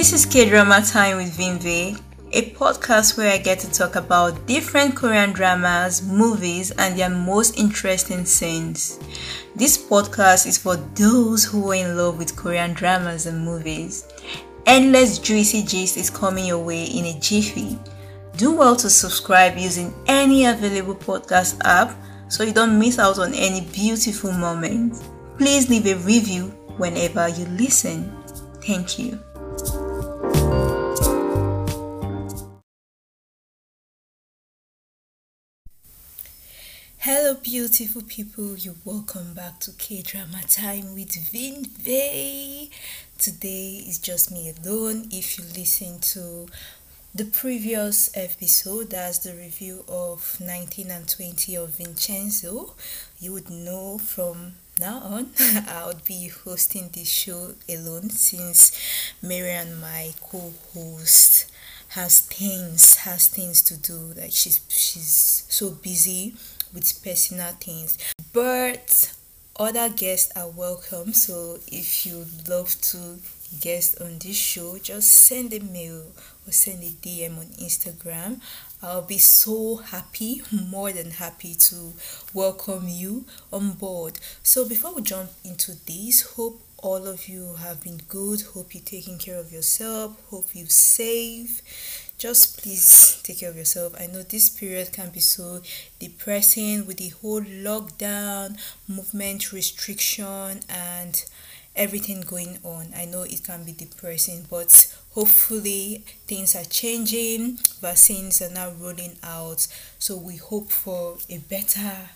This is K-Drama Time with Vinve, a podcast where I get to talk about different Korean dramas, movies, and their most interesting scenes. This podcast is for those who are in love with Korean dramas and movies. Endless juicy gist is coming your way in a jiffy. Do well to subscribe using any available podcast app so you don't miss out on any beautiful moments. Please leave a review whenever you listen. Thank you. Hello beautiful people, you're welcome back to K-Drama Time with Vinve. Today is just me alone. If you listen to the previous episode, that's the review of 19 and 20 of Vincenzo, you would know from now on I would be hosting this show alone since Marian, my co-host, has things to do. Like she's so busy with personal things, but other guests are welcome. So if you'd love to guest on this show, just send a mail or send a DM on Instagram. I'll be so happy, more than happy to welcome you on board. So before we jump into this, hope all of you have been good. Hope you're taking care of yourself. Hope you're safe. Just please take care of yourself. I know this period can be so depressing with the whole lockdown, movement restriction, and everything going on. I know it can be depressing, but hopefully things are changing. Vaccines are now rolling out, so we hope for a better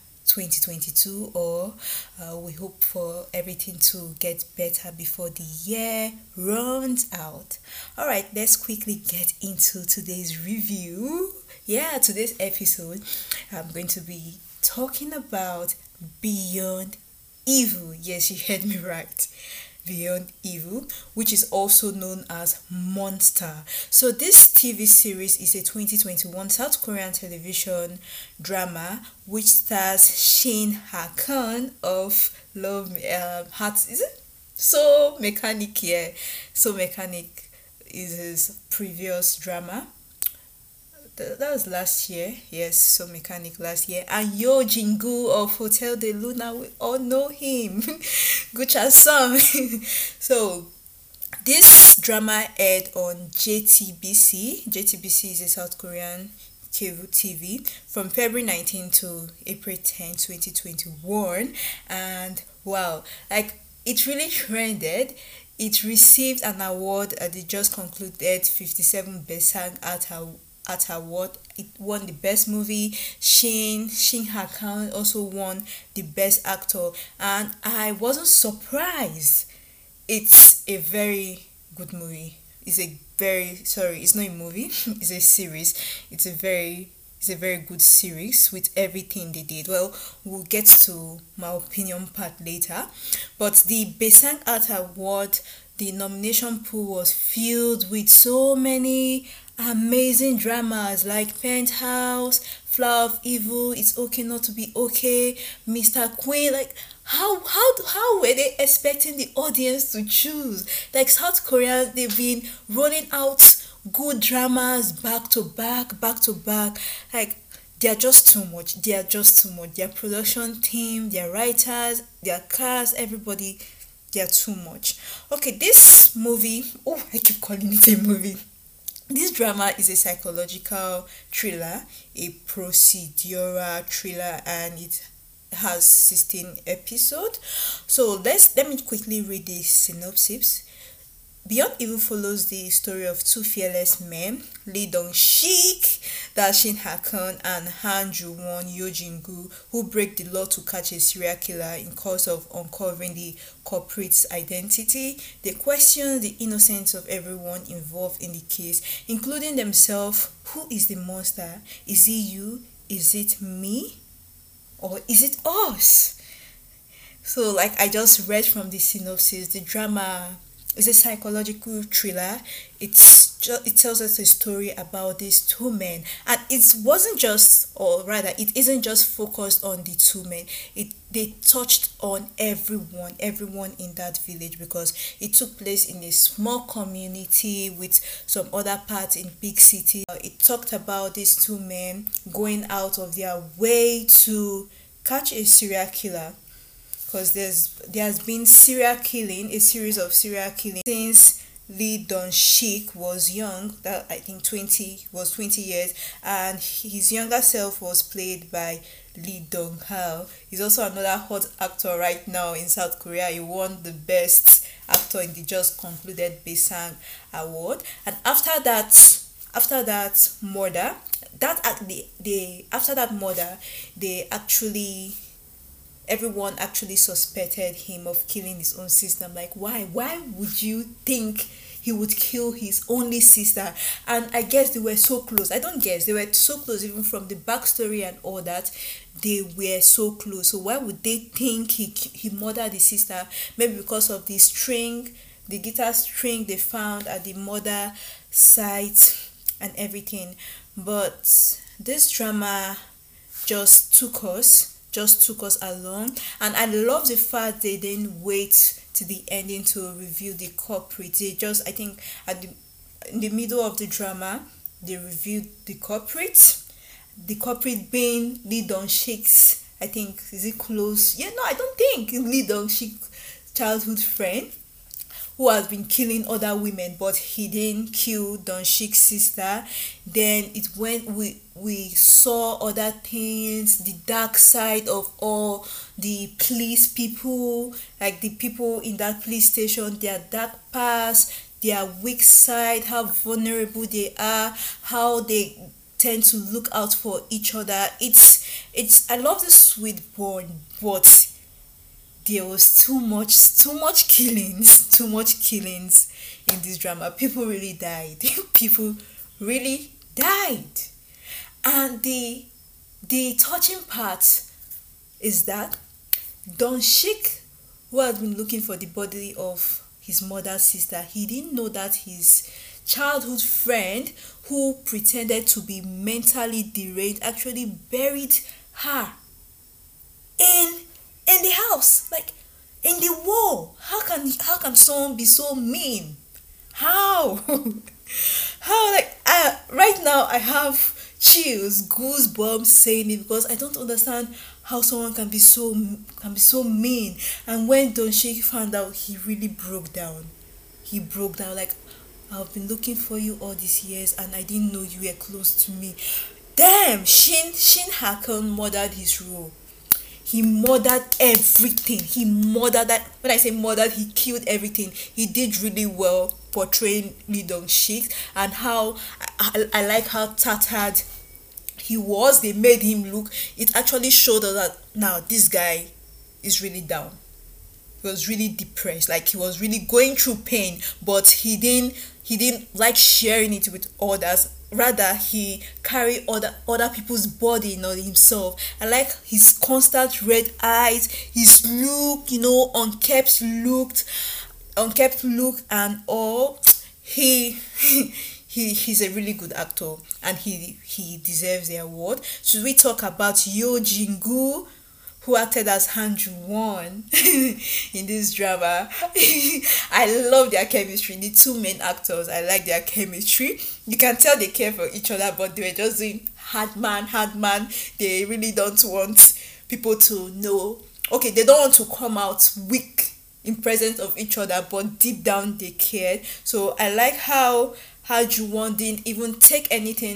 2022, or we hope for everything to get better before the year runs out. All right, let's quickly get into today's review. Today's episode I'm going to be talking about Beyond Evil. Yes, you heard me right. Beyond Evil, which is also known as Monster. So this TV series is a 2021 South Korean television drama which stars Shin Ha-kun of Love Hearts. Is it? So Mechanic, yeah. So Mechanic is his previous drama. That was last year. Yes, So Mechanic last year. And Yo Jin-gu of Hotel de Luna, we all know him. Gucha song. So this drama aired on JTBC. JTBC is a South Korean cable TV from February 19 to April 10, 2021. And wow, like it really trended. It received an award at the just concluded 57 Besang Art Award. It won the best movie. Shin Ha-kun also won the best actor, and I wasn't surprised. It's a very good movie. It's not a movie. It's a series. It's a very good series with everything they did. Well, we'll get to my opinion part later. But the Besang Art Award, the nomination pool was filled with so many amazing dramas like Penthouse, Flower of Evil, It's Okay Not to Be Okay, Mr. Queen. Like how were they expecting the audience to choose? Like South Korea, they've been rolling out good dramas back to back. Like they are just too much. Their production team, their writers, their cast, everybody, they are too much. Okay, this movie, I keep calling it a movie. This drama is a psychological thriller, a procedural thriller, and it has 16 episodes. So let me quickly read the synopsis. Beyond Evil follows the story of two fearless men, Lee Dong-sik, Shin Ha-kun, and Han Joo-won, Yo Jin-gu, who break the law to catch a serial killer in course of uncovering the culprit's identity. They question the innocence of everyone involved in the case, including themselves. Who is the monster? Is it you? Is it me? Or is it us? So like I just read from the synopsis, the drama is a psychological thriller. It's it tells us a story about these two men, and it wasn't just, or rather it isn't just focused on the two men. They touched on everyone in that village, because it took place in a small community with some other parts in big city. It talked about these two men going out of their way to catch a serial killer, because there has been serial killing, a series of serial killing since Lee Dong Shik was young. That I think 20 years, and his younger self was played by Lee Dong Hao. He's also another hot actor right now in South Korea. He won the best actor in the just concluded Baesang Award. And after that murder, they actually everyone actually suspected him of killing his own sister. I'm like, why would you think he would kill his only sister? And I guess they were so close. I don't guess, they were so close, even from the backstory and all that. They were so close, so why would they think he murdered his sister? Maybe because of the guitar string they found at the murder site and everything. But this drama just took us along, and I love the fact they didn't wait to the ending to reveal the culprit. They just, I think, in the middle of the drama, they revealed the culprit being Lee Dong Shik's, I think, is it close, yeah, no, I don't think Lee Dong Shik's childhood friend, who has been killing other women, but he didn't kill Don Shik's sister. Then it went, we saw other things, the dark side of all the police people, like the people in that police station, their dark past, their weak side, how vulnerable they are, how they tend to look out for each other. It's I love the sweet born, but there was too much killings in this drama. People really died. People really died. And the touching part is that Don Shik, who had been looking for the body of his mother's sister, he didn't know that his childhood friend, who pretended to be mentally deranged, actually buried her in the house, like in the wall. How can someone be so mean? How? How, like, right now I have chills, goosebumps saying it, because I don't understand how someone can be so mean. And when Don Shik found out, he really broke down. He broke down, like, I've been looking for you all these years and I didn't know you were close to me. Damn, Shin Hakon murdered his role. He murdered everything. He murdered that. When I say murdered, he killed everything. He did really well portraying Lee Dong Shik, and how I like how tattered he was. They made him look. It actually showed us that now this guy is really down. He was really depressed, like he was really going through pain, but he didn't like sharing it with others. Rather, he carried other people's body, not himself. I like his constant red eyes, his look, unkept look and all. He's a really good actor, and he deserves the award. Should we talk about Yo Jingu, who acted as Han Ju-won in this drama? I love their chemistry. The two main actors, I like their chemistry. You can tell they care for each other, but they were just doing hard man. They really don't want people to know. Okay, they don't want to come out weak in presence of each other, but deep down they cared. So I like how Ju-won didn't even take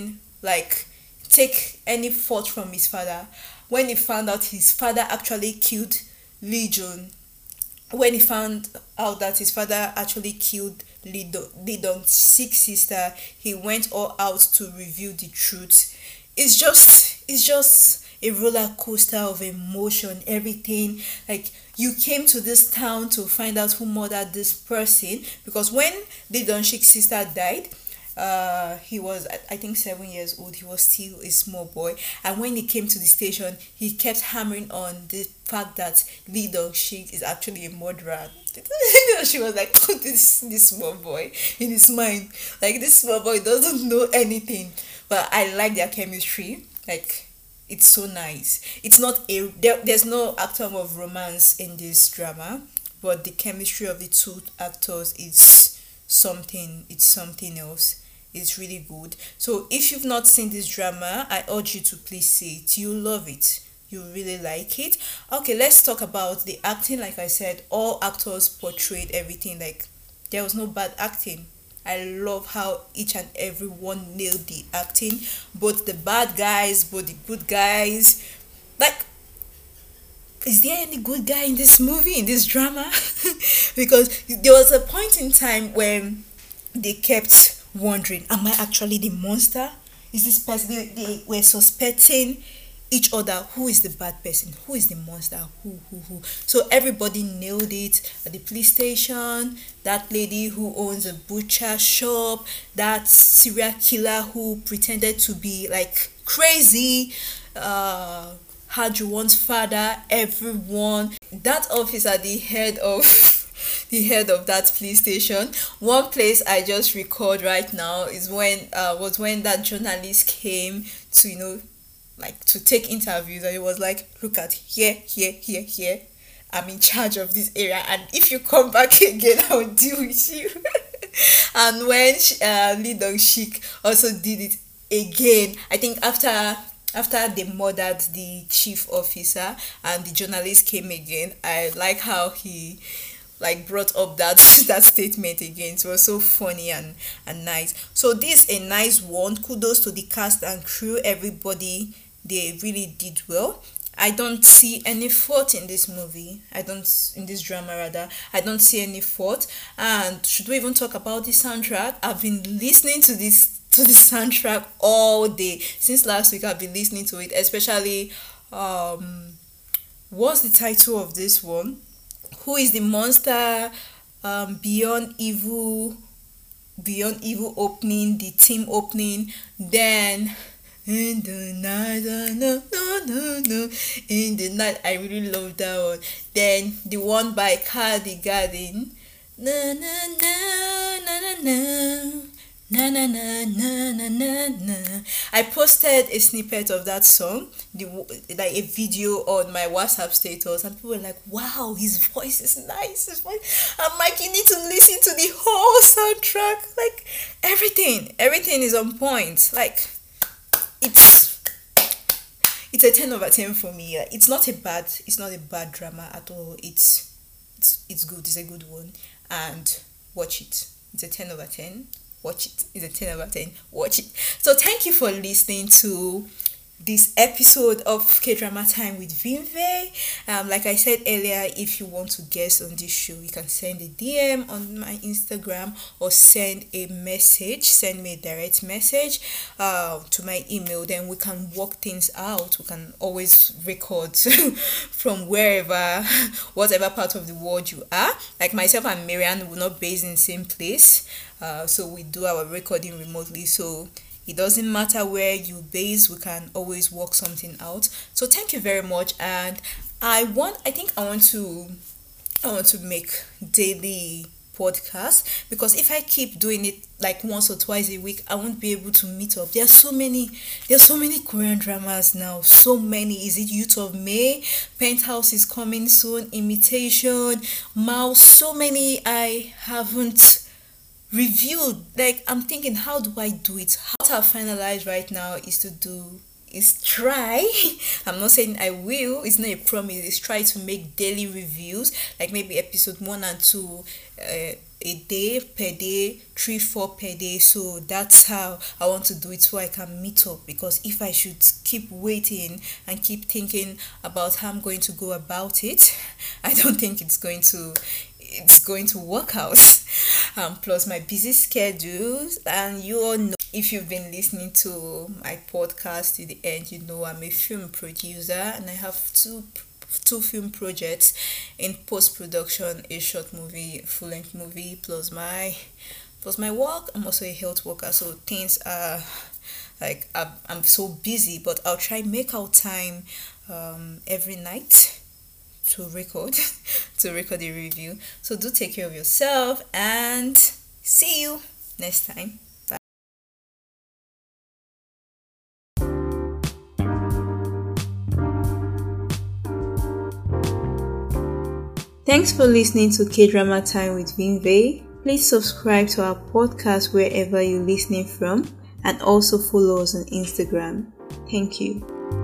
any fault from his father. When he found out his father actually killed Lee Jun, when he found out that his father actually killed Lee Dong Shik's sister, he went all out to reveal the truth. It's just a roller coaster of emotion, everything. Like, you came to this town to find out who murdered this person, because when Lee Dong Shik's sister died, he was, I think, 7 years old. He was still a small boy, and when he came to the station, he kept hammering on the fact that Lee Dong Shik is actually a murderer. She was like, oh, this small boy in his mind, like this small boy doesn't know anything. But I like their chemistry. Like, it's so nice. It's not there's no actor of romance in this drama, but the chemistry of the two actors is something. It's something else. It's really good. So if you've not seen this drama, I urge you to please see it. You'll love it. You really like it. Okay, let's talk about the acting. Like I said, all actors portrayed everything. Like, there was no bad acting. I love how each and every one nailed the acting, both the bad guys, both the good guys. Like, is there any good guy in this movie, in this drama? Because there was a point in time when they kept wondering, am I actually the monster? Is this person, they were suspecting each other, who is the bad person, who is the monster, who. So everybody nailed it at the police station. That lady who owns a butcher shop, that serial killer who pretended to be like crazy, had one's father, everyone. That officer, the head of the head of that police station. One place I just recalled right now is when that journalist came to, like, to take interviews, and it was like, look at here, I'm in charge of this area, and if you come back again, I'll deal with you. And when Lee Dong Shik also did it again, I think after they murdered the chief officer and the journalist came again, I like how he like brought up that that statement again. So it was so funny and nice. So this is a nice one. Kudos to the cast and crew. Everybody, they really did well. I don't see any fault in this movie. In this drama rather. I don't see any fault. And should we even talk about the soundtrack? I've been listening to the soundtrack all day. Since last week I've been listening to it, especially what's the title of this one? Who is the monster? Beyond Evil opening, the team opening, then in the night, no, in the night. I really love that one. Then the one by Cardigan, na na na na na na. Na na na na na na na. I posted a snippet of that song, like a video on my WhatsApp status, and people were like, "Wow, his voice is nice." His voice. I'm like, you need to listen to the whole soundtrack. Like everything is on point. Like it's a 10/10 for me. Like, it's not a bad drama at all. It's good. It's a good one, and watch it. It's a 10/10. Watch it. It's a 10/10. Watch it. So thank you for listening to this episode of K-Drama Time with Vinve. Like I said earlier, if you want to guest on this show, you can send a DM on my Instagram or send me a direct message to my email. Then we can work things out. We can always record from whatever part of the world you are. Like myself and Marianne, we're not based in the same place. So we do our recording remotely. So it doesn't matter where you base, we can always work something out. So thank you very much. And I want to make daily podcasts, because if I keep doing it like once or twice a week, I won't be able to meet up. There's so many Korean dramas now. So many. Is it Youth of May? Penthouse is coming soon. Imitation, Mouse. So many I haven't reviewed. Like, I'm thinking, how do I do it? What I've finalized right now is try. I'm not saying I will, it's not a promise. It's try to make daily reviews, like maybe episode 1 and 2 a day, per day, 3-4 per day. So that's how I want to do it, so I can meet up. Because if I should keep waiting and keep thinking about how I'm going to go about it, I don't think it's going to work out. Plus my busy schedules, and you all know, if you've been listening to my podcast to the end, you know I'm a film producer and I have two film projects in post-production: a short movie, full-length movie, plus my work. I'm also a health worker, so things are like, I'm so busy, but I'll try make out time every night to record to record a review. So do take care of yourself and see you next time. Bye. Thanks for listening to K-Drama Time with Vinve. Please subscribe to our podcast wherever you're listening from, and also follow us on Instagram. Thank you.